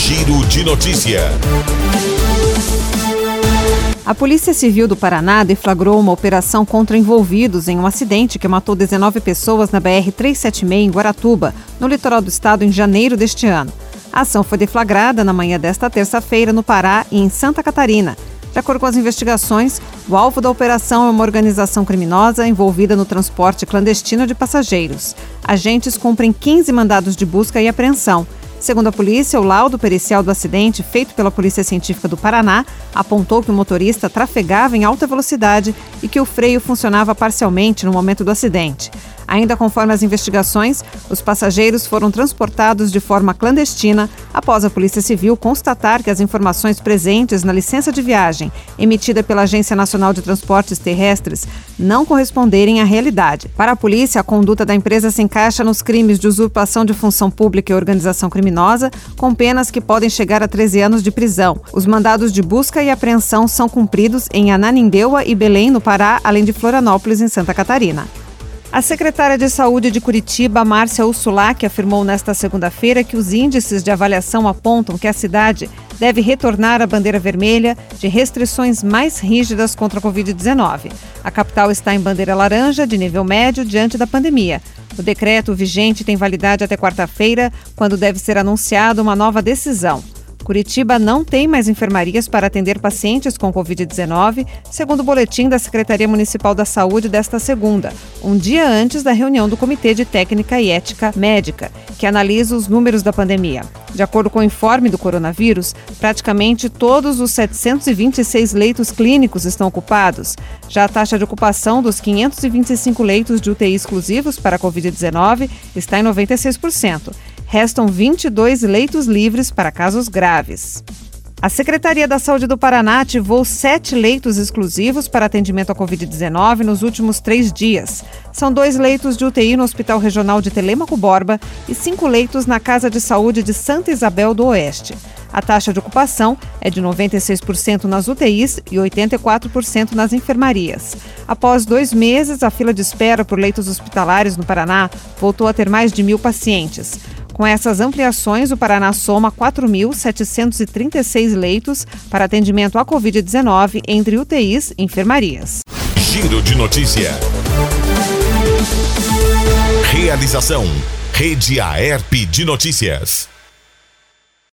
Giro de Notícia. A Polícia Civil do Paraná deflagrou uma operação contra envolvidos em um acidente que matou 19 pessoas na BR-376 em Guaratuba, no litoral do estado, em janeiro deste ano. A ação foi deflagrada na manhã desta terça-feira no Pará e em Santa Catarina. De acordo com as investigações, o alvo da operação é uma organização criminosa envolvida no transporte clandestino de passageiros. Agentes cumprem 15 mandados de busca e apreensão. Segundo a polícia, o laudo pericial do acidente, feito pela Polícia Científica do Paraná, apontou que o motorista trafegava em alta velocidade e que o freio funcionava parcialmente no momento do acidente. Ainda conforme as investigações, os passageiros foram transportados de forma clandestina após a Polícia Civil constatar que as informações presentes na licença de viagem emitida pela Agência Nacional de Transportes Terrestres não corresponderem à realidade. Para a polícia, a conduta da empresa se encaixa nos crimes de usurpação de função pública e organização criminosa, com penas que podem chegar a 13 anos de prisão. Os mandados de busca e apreensão são cumpridos em Ananindeua e Belém, no Pará, além de Florianópolis, em Santa Catarina. A secretária de Saúde de Curitiba, Márcia Ursulac, afirmou nesta segunda-feira que os índices de avaliação apontam que a cidade deve retornar à bandeira vermelha de restrições mais rígidas contra a Covid-19. A capital está em bandeira laranja, de nível médio, diante da pandemia. O decreto vigente tem validade até quarta-feira, quando deve ser anunciada uma nova decisão. Curitiba não tem mais enfermarias para atender pacientes com Covid-19, segundo o boletim da Secretaria Municipal da Saúde desta segunda, um dia antes da reunião do Comitê de Técnica e Ética Médica, que analisa os números da pandemia. De acordo com o informe do coronavírus, praticamente todos os 726 leitos clínicos estão ocupados. Já a taxa de ocupação dos 525 leitos de UTI exclusivos para a Covid-19 está em 96%. Restam 22 leitos livres para casos graves. A Secretaria da Saúde do Paraná ativou 7 leitos exclusivos para atendimento à Covid-19 nos últimos 3 dias. São 2 leitos de UTI no Hospital Regional de Telêmaco Borba e 5 leitos na Casa de Saúde de Santa Isabel do Oeste. A taxa de ocupação é de 96% nas UTIs e 84% nas enfermarias. Após 2 meses, a fila de espera por leitos hospitalares no Paraná voltou a ter mais de 1.000 pacientes. Com essas ampliações, o Paraná soma 4.736 leitos para atendimento à Covid-19 entre UTIs e enfermarias. Giro de Notícia. Realização: Rede Aerp de Notícias.